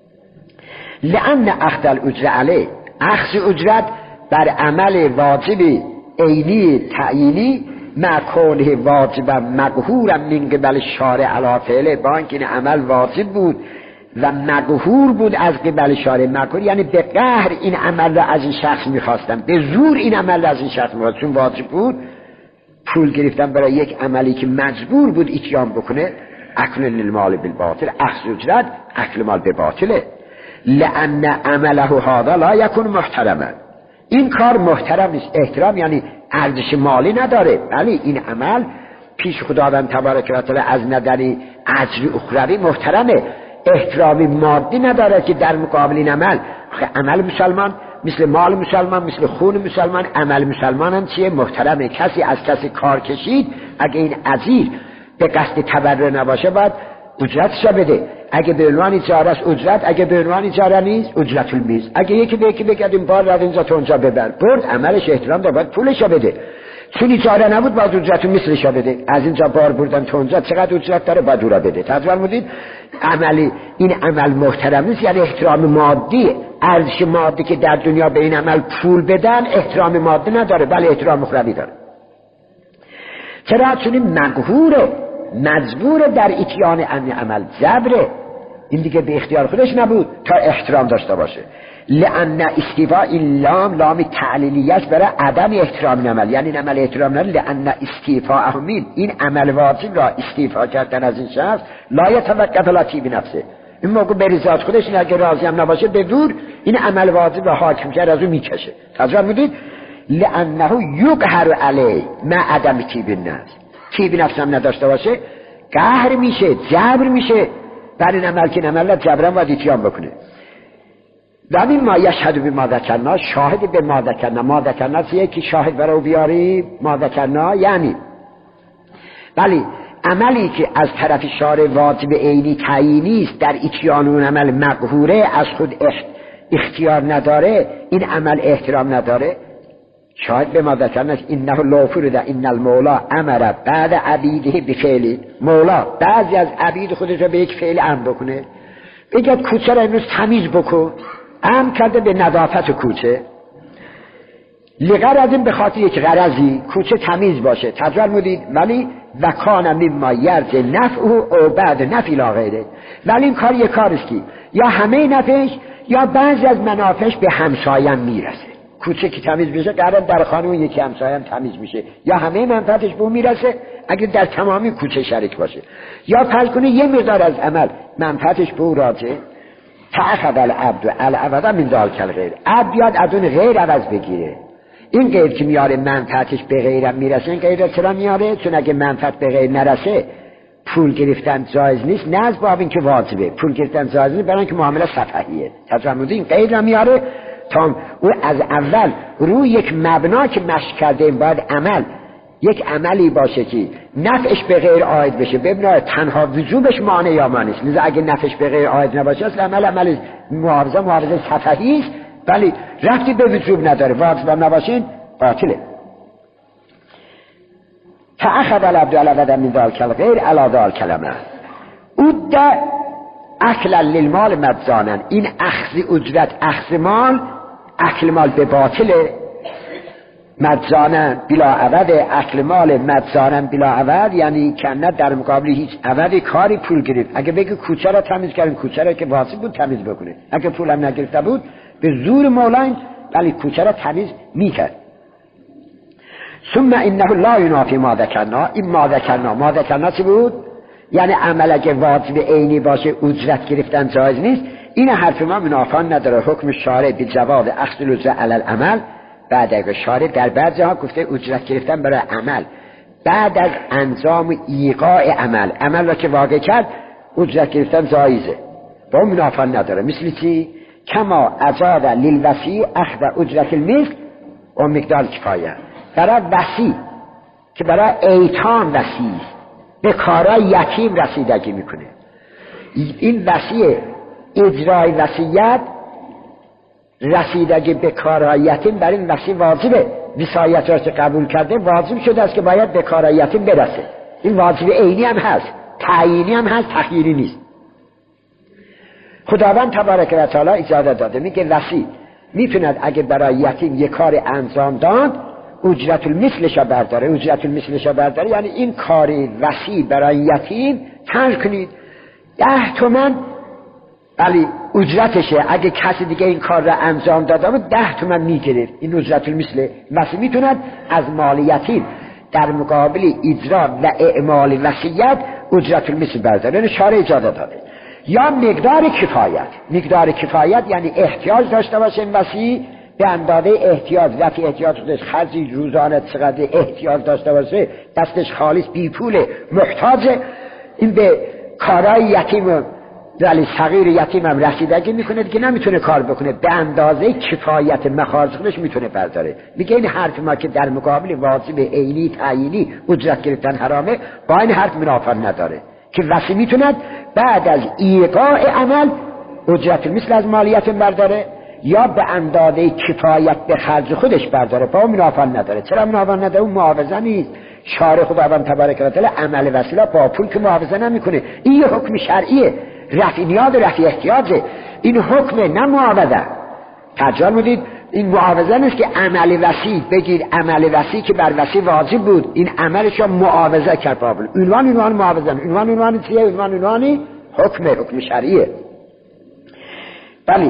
Speaker 1: لأن اخذ الاجره علیه، اخذ اجرت بر عمل واجب عینی تعیینی مکونه واجب مقهور من قبل شارع علی فعله، با اینکه این عمل واجب بود و مقهور بود از قبل شارع. مقهور یعنی به قهر این عمل را از این شخص میخواستن، به زور این عمل را از این شخص میخواستن، چون واجب بود پول گرفتن برای یک عملی که مجبور بود اتیام بکنه. اکل المال بالباطل، اخذ اجرت اکل مال به باطله. لأن عمله هذا لا یکون محترما، این کار محترم نیست. احترام یعنی ارزش مالی نداره، ولی این عمل پیش خداوند تبارک و تعالی از نظر اجر اخروی محترمه. احترامی مادی نداره که در مقابل این عمل مسلمان مثل مال مسلمان، مثل خون مسلمان، عمل مسلمان هم چیه؟ محترمه. کسی از کسی کار کشید، اگه این اجیر به قصد تبرع نباشه باید اجرتش بده. اگه به عنوان اجاره است اجرت، اگه به عنوان اجاره نیست اجرت المیز. اگه یکی به یکی بگه این بار از اینجا تا اونجا ببر، برد عملش احترام داره، باید پولش بده. چون اجاره نبود باید اجرت مثلش بده. از اینجا بار بردن تا اونجا چقدر اجرت داره باید اون را بده. تصور می‌کنید عملی این عمل محترم نیست، یعنی احترام مادی، ارزش مادی که در دنیا به این عمل پول بدن احترام مادی نداره، بلکه احترام اخروی داره. چرا؟ چون این مقهوره، مجبور در اتیان عمل، جبره، این دیگه به اختیار خودش نبود تا احترام داشته باشه. لأن استیفاء این لام تعلیلیت برای عدم احترام عمل، یعنی این عمل احترام نداره. لأن استیفاء همین، این عمل واجب را استیفاء کردن از این شخص لا یتوقف علی طیب نفسه، این موقع به رضایت خودش اگه راضی هم نباشه به دور این عمل واجب را حاکم کرد از اون میکشه. تجربه میدید لأنه یقهر علی ما عدم طیب النفس، طیب نفس هم نداشته باشه قهر میشه، جبر میشه بر این عمل که این عمل را جبران باید اتیان بکنه. و همین ما یشهد به ما ذکرنا، شاهد به ما ذکرنا، ما ذکرنا چیه که شاهد برای بیاری ما ذکرنا، یعنی بلی عملی که از طرف شارع واجب عینی تعیینی است در اتیان اون عمل مقهوره، از خود اختیار نداره، این عمل احترام نداره، شاید به ما ذکرن است انه لا فرد ان المولا امر بعد عبیده بفعل. مولا بعضی از عبید خودش رو به یک فعل امر بکنه، بگه کوچه را امروز تمیز بکن، امر کرده به نظافت کوچه، لغرض به خاطر یک غرضی کوچه تمیز باشه. تجربه مدید ولی و کان مما یرج نفع او بعد نفع لا غیره. ولی این کار یک کار است که یا همه نفعش یا بعضی از منافعش به همسایم میرسه. کوچه که تمیز بشه قرار در خانه اون یکی همسایم تمیز میشه، یا همه منفعتش به اون میرسه اگه در تمامی کوچه شریک باشه، یا فرض کنه یه مقدار از عمل منفعتش به اون راجع. تأخذ العبد العوض من ذلک الغیر. عبد بیاد از اون غیر عوض بگیره. این غیر که میاره منفعتش به غیرم میرسه، این غیر چرا میاره؟ چون اگه منفعت به غیر نرسه پول گرفتن جایز نیست، نه از باب این که واجبه، پول گرفتن جایز نیست برای اینکه معامله سفهیه. تفهمید؟ این غیر میاره تا او از اول روی یک مبنا که مشق کرده باید عمل یک عملی باشه که نفعش به غیر عاید بشه، ببینید تنها وجوبش مانع یا مانع است. لذا اگه نفعش به غیر عاید نباشه اصلا عمل معاوضه سفهی است، ولی رفتی به وجوب نداره، واجب نباشین باطله. فاخذ العبد العوض من ذلك الغیر علی ذلك العمل اد اکلا للمال مجانا. این اخذ اجرت، اخذ مال، اکل مال به باطله، مجانا بلا عوض، اکل مال مجانا بلا عوض یعنی کنه در مقابل هیچ عوضی کاری پول گرفت. اگه بگه کوچه را تمیز کردن، کوچه را که واجب بود تمیز بکنه، اگه پول هم نگرفته بود به زور مولا ولی کوچه را تمیز میکرد. ثم انه لا ینافی ما ذکرنا. این ما ذکرنا چی بود؟ یعنی عمل اگه واجب عینی باشه اجرت گرفتن جایز نیست. این حرف ما منافان نداره. حکم شارع به جواز اخذ الاجره علی العمل. بعد اگه شارع در بعض جاها گفته اجرت گرفتن برای عمل بعد از انجام ایقاع عمل را که واقع کرد اجرت گرفتن جایزه، با اون منافان نداره. مثل چی؟ کما اجاد للوصی اخذ اجرت المثل و مقدار کفایه. برای وصی که برای ایتام وصی به کارای یتیم رسیدگی میکنه، این وصی اجرای وصیت رسیدگی به کارای یتیم برای این وصی واجبه. وصایت را که قبول کرده واجب شده است که باید به کارای یتیم برسه. این واجب عینی هم هست، تعیینی هم هست، تخییری نیست. خداوند تبارک و تعالی اجازه داده، میگه وصی میتوند اگه برای یتیم یک کار انجام داد اجرت المثلش برداره. اجرت المثلش برداره یعنی این کار وصی برای یتیم ترک کنید 10 تومن ولی اجرتشه. اگه کسی دیگه این کار را انجام داده بود 10 تومن میگرفت. این اجرت المثل. وصی میتوند از مال یتیم در مقابل اجرا و اعمال وصیت اجرت المثل برداره. یعنی شارع اجازه داده. یا مقدار کفایت. مقدار کفایت یعنی احتیاج داشته باشه این وصی به اندازه احتیاج، وقتی احتیاج خودش خرجی روزانه چقدر احتیاج داشته باشه، دستش خالص بی پول محتاجه، این به کارهای یتیم ولی صغیر یتیم هم رسیدگی میکنه که نمیتونه کار بکنه، به اندازه کفایت مخارج خودش میتونه برداره. میگه این حرف ما که در مقابل واجب عینی تعیینی اجرت گرفتن حرامه، با این حرف منافات نداره که وصی میتوند بعد از ایقاع عمل اجرت مثل از مالیت برداره یا به اندازه کفایت به خرج خودش برداره، با منافات نداره. چرا منافات نداره؟ اون معاوضه نیست. شارع خداوند تبارک و تعالی عمل وسیله با پول که معاوضه نمیکنه. این یه حکم شرعیه، رفع نیاز و رفع احتیاجه. این حکم نه معاوضه. تجال میدید این معاوضه نیست که عمل وسیع بگیر عمل وسیع که بر وسیع واجب بود این عملش رو معاوضه کرد با پول. عنوان معاوضه، عنوان چیه؟ عنوانی حکم شرعیه. بله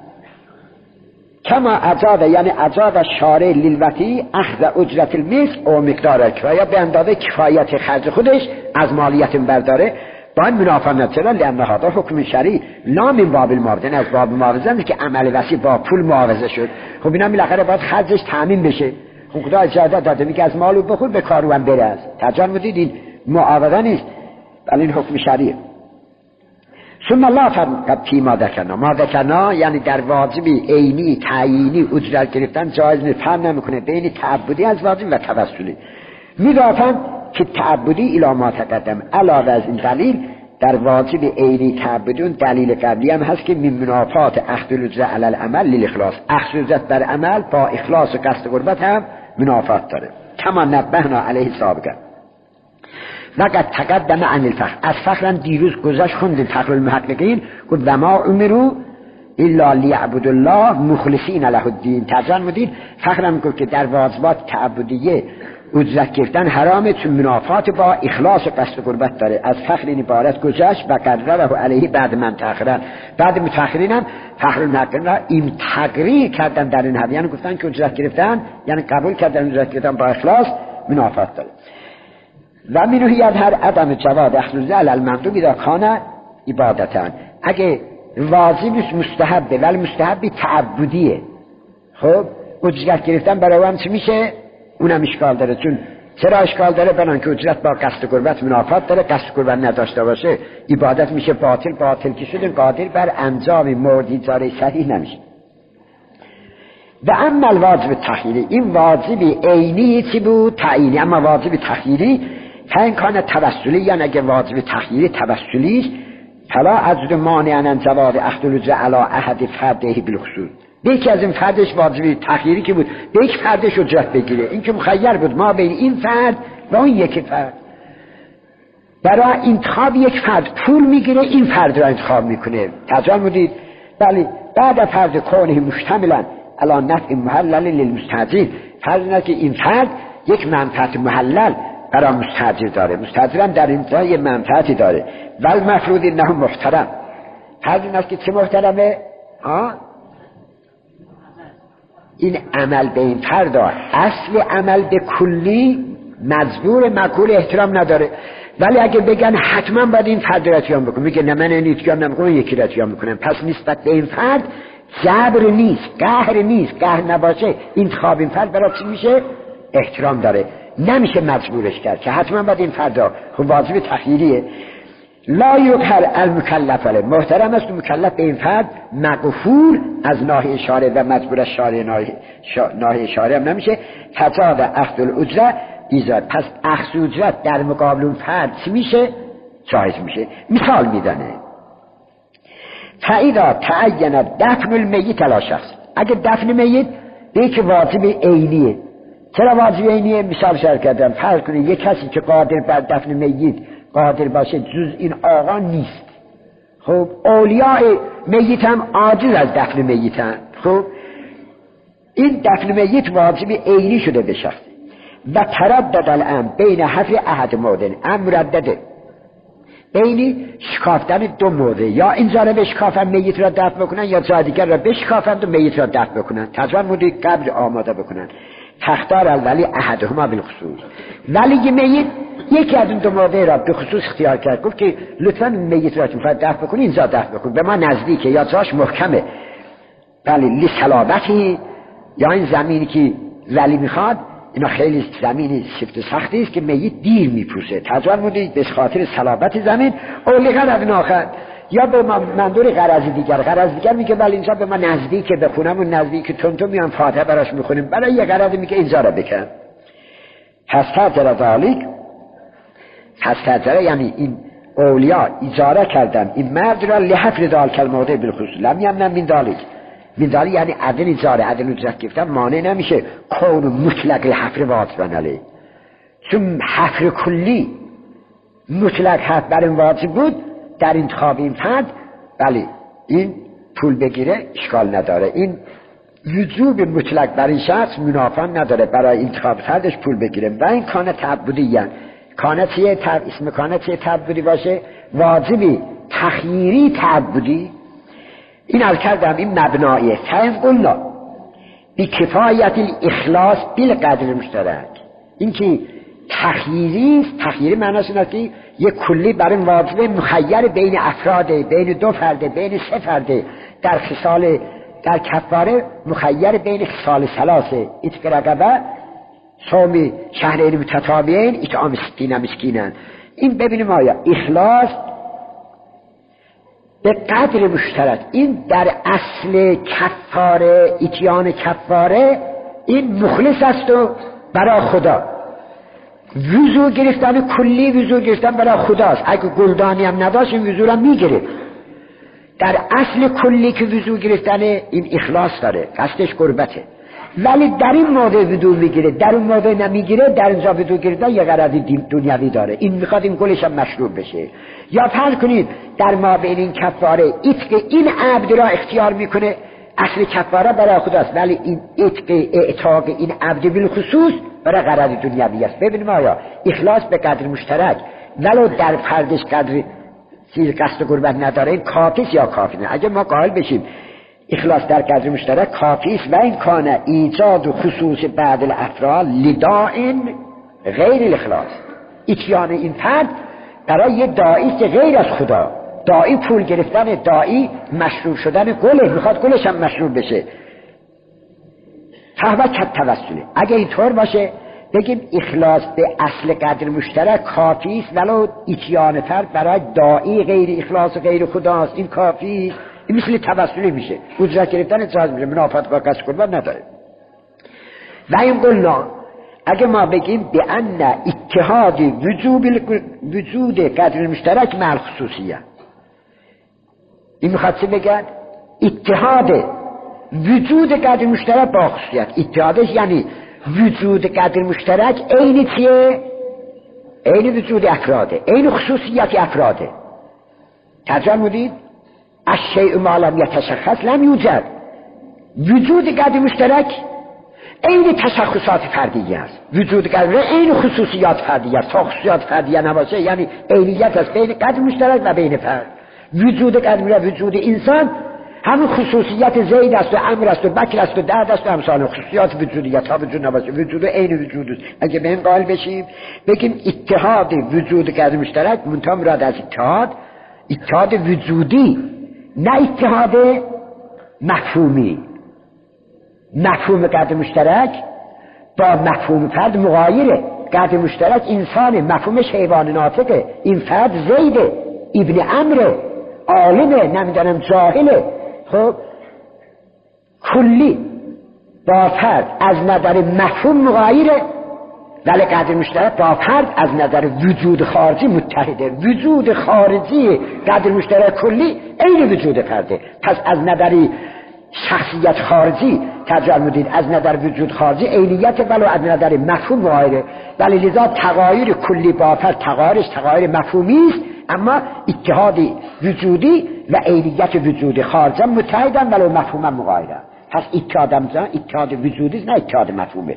Speaker 1: کما اجازه یعنی اجازه شارع للوتی اخذ اجرت المثل و مقدار کفایه به اندازه کفایت خرج خودش از مالیت برداره. با این منافات نداره لأن هذا حکم شرعی لا من باب المعاوضه. از باب معاوضه نیست که عمل وسیع با پول معاوضه شد. خب اینا بالاخره باید خرجش تامین بشه. خب خدا اجازه داده میگه از مالو بخور به کارو هم بره. از تجار میدید این معاوضه نیست ولی این حکم شرعیه. ثم الله فرمود فيما ذكرنا. ما ذكرنا یعنی در واجب عینی تعیینی اجرت گرفتن جایز نیست. فرق نمیکنه بین تعبدی از واجب و توسلی. میگفتن که تعبدی الی ما تقدم علاوه از این دلیل در واجب عینی تعبدون دلیل قبلی هم هست که من منافات اخذ الاجره علی العمل للاخلاص، اخذ اجرت بر عمل با اخلاص و قصد قربت هم منافات داره. کما نبهنا علیه سابقا. وقد تقدم عن الفخر، از فخرم دیروز گذشت خوندیم فخر المحققین گفت و ما امروا الا لیعبدوا الله مخلصین له الدین. ترجمه بودید فخرم گفت که در واجبات تعبدیه اجرت گرفتن حرامه چون منافات با اخلاص و قصد قربت داره. از فخر این عبارت گذشت و قرره علیه بعد من تأخرن. بعد متأخرین هم فخر المحققین را این تقریر کردن در این حد، یعنی گفتن که اجرت گرفتن یعنی قبول کردن اجرت گرفتن با اخلاص منافات داره. و منو یظهر عدم جواز اخذ علی المندوب اذا کان عبادتا، اگه واجب نیست مستحبه ولی مستحبی تعبدیه، خب اجرت گرفتن برای هم چی میشه؟ اونم اشکال داره. چون چرا اشکال داره؟ برای که اجرت با قصد قربت منافات داره، قصد قربت نداشته باشه عبادت میشه باطل، باطل که شده قادر بر انجام موردی جاره صحیح نمیشه. و اما الواجب تخییری، این واجب عینی چی بود؟ تعیینی. اما واجب تخییری فان کان توسلی، یعنی اگه واجب تخییری توسلی فلا عجز مانع عن جواز اخذ الاجره علی احد فرده بالخصوص، یکی از این فردش واجبی تخییری که بود به یک فردش اجرت بگیره، این که مخیر بود ما بین این فرد و اون یکی فرد. برای انتخاب یک فرد پول میگیره، این فرد را انتخاب میکنه. ترجمه بودید بله. بعد فرد کونه مشتملا علی نفع محلل للمستاجر، فرض اینه که این فرد یک منفعت محلل برای مستاجر داره، مستاجر هم در این جا یه منفعتی داره. ول مفروض انه محترم، فرض اینه که چه محترمه؟ این عمل به این فرد اصل عمل به کلی مجبور مقول احترام نداره، ولی اگه بگن حتما باید این فرد را اتیام بکنم، میگه نه من این اتیام نمیکنم یکی را اتیام میکنم، پس نسبت به این فرد جبر نیست، قهر نیست. قهر نباشه انتخاب این فرد برای چی میشه؟ احترام داره، نمیشه مجبورش کرد که حتما باید این فرد را. خب واجب تخییریه. لا یقهر المکلف علیه، محترم است مکلف به این فرد مغفور از ناحیه شارع و مجبور از شارع ناحیه شارع هم نمیشه. تجاوز اخذ الاجره ایجاد، پس اخذ اجرت در مقابل اون فرد چی میشه؟ جایز میشه. مثال میدانه فاذا تعین دفن المیت علی شخص، اگه دفن میت به یک واجب عینیه. چرا واجب عینیه؟ مثال شرح کردم. فرض کنید یک کسی که قادر بر دفن میت قادر باشه جز این آقا نیست، خب اولیاء میت هم عاجز از دفن میتن، خب این دفن میت واجب عینی شده به شخص. و تردد الامر بین حفر احد موضع، مردده بین شکافتن دو موضع، یا اینجا را بشکافن میت را دفن بکنن یا جای دیگر را بشکافن و میت را دفن بکنن. تجربه موضع قبر آماده بکنن. تختار الولی احدهما بالخصوص، ولی میت یکی از اون دو موضع را به خصوص اختیار کرد، گفت که لطفاً میت را که میخواد دفن بکنی اینجا دفن بکن، به ما نزدیکه یا جاش محکمه، ولی لسلابتی، یا این زمینی که ولی میخواد اینا خیلی زمینی سفت سختی است که میت دیر میپوسه. تجربه بودید به خاطر صلابت زمین اولی غرض آخر، یا به منظور غرض دیگر میگه ولی اینجا به ما نزدیکه، بخونم اون نزدیک تونتو میان فاتحه براش میخونیم، برای یه غرض میگه اینجا را بکن. پس تجربه ذالک، پس تجربه یعنی این اولیا اجاره کردن این مرد را لحفر ذالک الموضع بالخصوص لم یمنع من ذالک. من ذالک یعنی عدن اجاره، عدن اجرت گرفتن مانع نمیشه کون مطلق حفر واجبن علیه، چون حفر کلی مطلق حفر بر این واجب بود در انتخاب این فرد، بله این پول بگیره اشکال نداره. این وجوب مطلق بر این شخص منافات نداره برای انتخاب فردش پول بگیره. و این کانه تعبدی یعنی کانه چیه اسم کانه چیه تعبدی باشه؟ واجبی تخییری تعبدی. این حال کردم این مبنایه فهم قلنا بی کفایت الاخلاص بالقدر مشترک. این که تخییری است، تخییری معناش اینه که یک کلی برای واجب مخیر بین افراده، بین دو فرده، بین سه فرده، در خصال در کفاره مخیر بین خصال ثلاثه، اتق رقبه، صوم شهرین متتابعین، اطعام 60 مسکینن. این ببینیم آیا اخلاص به قدر مشترک این در اصل کفاره، اتیان کفاره این مخلص است و برای خدا، وضو گرفتن کلی، وضو گرفتن برای خداست. اگه گلدانی هم نداشت این وضو رو میگیره. در اصل کلی که وضو گرفتن این اخلاص داره، قصدش قربته. ولی در این موضع وضو میگیره، در اون موضع نمیگیره، در اینجا وضو گرفتن یه غرض دنیوی داره. این میخواد این گلش هم مشروب بشه. یا فرض کنید در ما بین این کفاره این عبد را اختیار میکنه، اصل کفاره برای خداست، ولی این اعتاق این عبد بالخصوص برای غرض دنیوی است. ببینیم آیا اخلاص به قدر مشترک ولو در فردش قدر چیز قصد قربت نداره این کافی است یا کافی نه؟ اگه ما قائل بشیم اخلاص در قدر مشترک کافی است و این کانه ایجاد و خصوص بعد الافراد لداء غیر الاخلاص، اتیان این فرد برای یه داعی که غیر از خدا، داعی پول گرفتن، داعی مشروب شدن گله، میخواد گلش هم مشروب بشه، فهو کت توسله. اگه اینطور باشه بگیم اخلاص به اصل قدر مشترک کافی است ولو اتیان فرد برای داعی غیر اخلاص و غیر خداست، این کافی است. این مثل توسلی میشه، اجرت گرفتن اجازه میشه، منافات با قصد قربان نداره. و این قلنا اگه ما بگیم به ان اتحاد وجود قدر مشترک مع الخصوصیه، این میخواد چه بگن؟ اتحاد وجود قدر مشترک با خصوصیت. اتحادش یعنی وجود قدر مشترک عین چیه؟ عین وجود افراده، عین خصوصیت افراده. ترجمه مدید الشیء ما لم یتشخص لم یوجد. وجود قدر مشترک عین تشخصات فردیه است، وجود قدر عین خصوصیات فردیه است. تا خصوصیات فردیه نباشه یعنی عینیت است بین قدر مشترک و بین فرد. وجود قدر وجود انسان همون خصوصیت زید است و عمر است و بکر است و درد است و امثال خصوصیات وجودیت ها وجود نباشه، وجود عین وجود است. اگه به این قائل بشیم بگیم اتحاد وجود قدر مشترک، منتها مراد از اتحاد وجودی، نه اتحاد مفهومی. مفهوم قدر مشترک با مفهوم فرد مغایره. قدر مشترک انسان، مفهومش حیوان ناطقه، این فرد زیده، ابن عمره، عالمه، نمیدانم جاهله. خب کلی با فرد از نظر مفهوم مغایره، ولی قدر مشترک با فرد از نظر وجود خارجی متحده. وجود خارجی قدر مشترک کلی عین وجود فرده. پس از نظر شخصیت خارجی ترجمه مدید از نظر وجود خارجی عینیت، ولو از نظر مفهوم مغایره. ولی لذا تغایر کلی با فرد تغایر مفهومی است، اما اتحاد وجودی و عینیت وجود خارجی متحدن ولو مفهوم مغایره. پس اتحاد وجودی نه اتحاد مفهومه.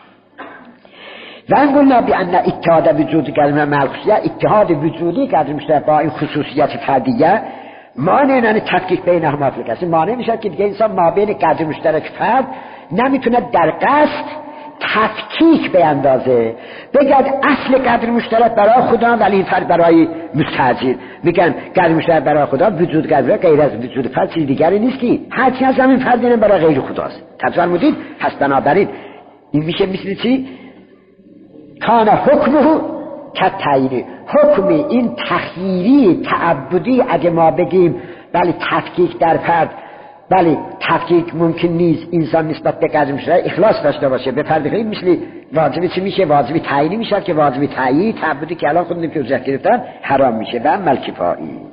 Speaker 1: و انقلنا بأن اتحاد وجودی قدر ملخوصیه، اتحاد وجودی قدر مشترک با این خصوصیت فردیه مانع نن تفکیک بین هم افریقه، مانع میشه که دیگه انسان ما بین قدر مشترک فرد نمیتونه در قصد تفکیک بیندازه، بگد اصل قدر مشترک برای خدا ولی این فرد برای مستاجر. میگن قدر مشترک برای خدا، وجود قدر غیر از وجود فرد چیز دیگری نیست که هرچی از همین فرد اینه برای غیر خداست. تفسیر مدید پس بنابراین این میشه مثل چی؟ کان حکمه کتعیینی، حکم این تخییری تعبدی اگه ما بگیم ولی تفکیک در فرد، ولی تفکیک ممکن نیست، انسان نسبت به قدر مشترک اخلاص داشته باشه به فرد غیر، مثل واجبی چی میشه؟ واجبی تعیینی میشه که واجبی تعیین تعبدی که الان خودمون که وجه گرفتن حرام میشه و عمل کفایی.